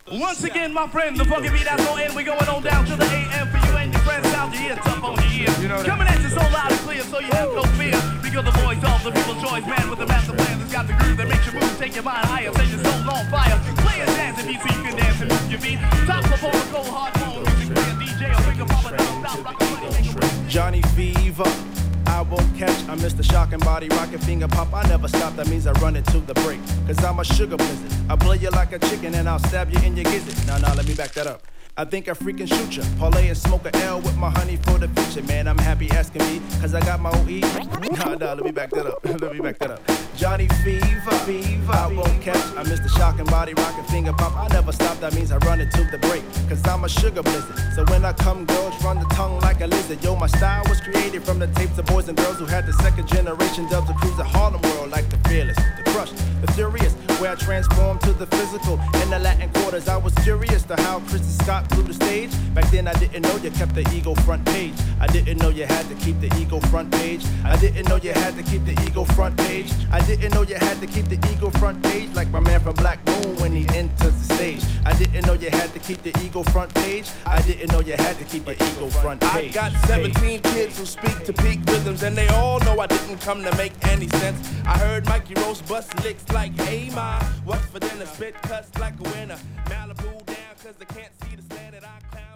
Once again, my friend, the funky beat has no end. We're going on down to the AM for you and your friends out here. Tough on your ears. Coming at you so loud and clear, so you have no fear. Because the voice of the people's choice, man with the master plan that's got the groove that makes you move, take your mind higher, set your soul on fire. Play and dance if you see you can dance and move your feet. Top performer, cold hard phone, music player, DJ, or pick up a non-stop, rock the money, make a break. Johnny Fever. I won't catch, I miss the shocking body, rockin' finger pop. I never stop, that means I run it to the break. Cause I'm a sugar blizzard. I blow you like a chicken and I'll stab you in your gizzard. Nah, let me back that up. I think I freaking shoot ya. Parlay and smoke a L with my honey for the future. Man, I'm happy asking me, cause I got my OE. Nah, let me back that up. Let me back that up. Johnny Fever, I won't catch. I miss the shocking body, rockin' finger pop. I never stop, that means I run it to the break. Cause I'm a sugar blizzard. So when I come, girls run the tongue like a lizard. Yo, my style was created from the tapes of boys and girls who had the second generation dubs to cruise the Harlem world like the Fearless, the Crush, the Furious. Where I transformed to the physical. In the Latin quarters, I was curious to how Christy Scott flew the stage. Back then I didn't know you kept the ego front page. I didn't know you had to keep the ego front page. I didn't know you had to keep the ego front page. I didn't know you had to keep the ego front page. Like my man from Black Moon when he enters the stage. I didn't know you had to keep the ego front page. I didn't know you had to keep the ego front page. I got 17 kids who speak to peak rhythms, and they all know I didn't come to make any sense. I heard Mikey Rose bust licks like, hey ma, what's for dinner? Spit cuts like a winner. Malibu down cause they can't see the standard I clown.